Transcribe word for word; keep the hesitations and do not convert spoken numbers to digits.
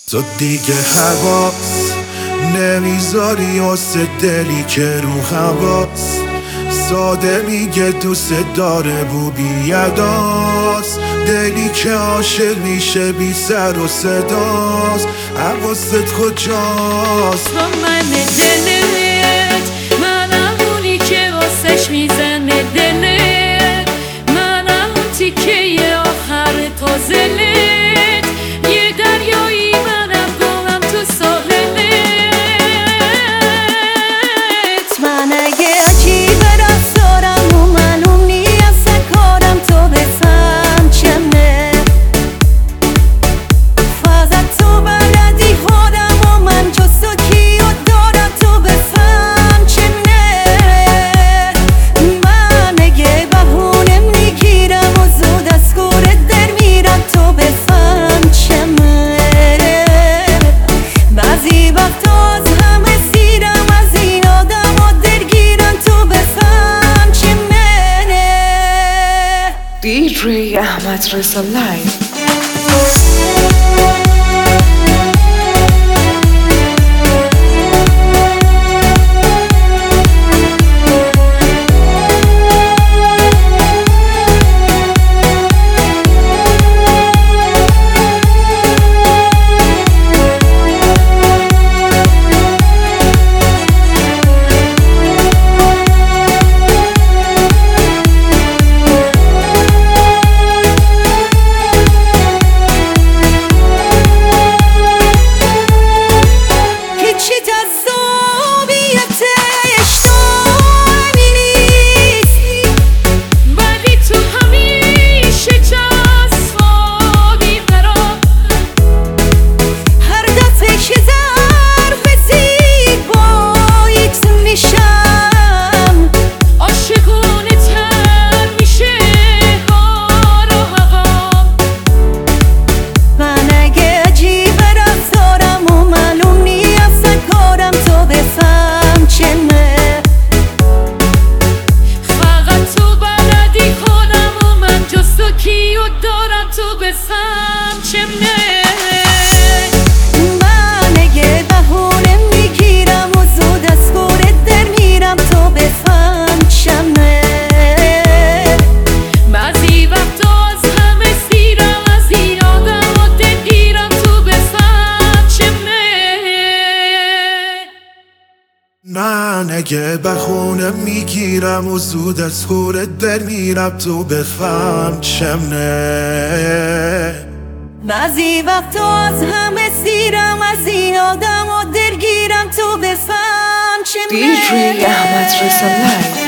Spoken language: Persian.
تو دیگه حواس نمیذاری واسه دلی که رو حواس ساده میگه دوست داره بو بیاداست دلی که عاشق میشه بی سر و صداست حواست کجاست با من دلت منم اونی که واسش میزنه دلت منم اون تیکه آخر تازلت یه دریایی منم گمم تو ساحلت من اگه عجیبه رفتارم و معلوم نیست کارم تو بسم چمه فقط تو بلدی خودم و من جستو کیو دارم تو بفهم چمه من اگه بهونه میگیرم و زود از گورت در میرم تو بفهم چمه بعضی وقتا از همه سیرم از این آدم و درگیرم تو بفهم چمه دی جی احمد رضا لایو. من اگه بخونه میگیرم و زود از خورت در میرم تو بفهم چمنه بعضی وقتا از همه سیرم از این آدم و درگیرم تو بفهم چمنه دی جی احمد رضا لایو.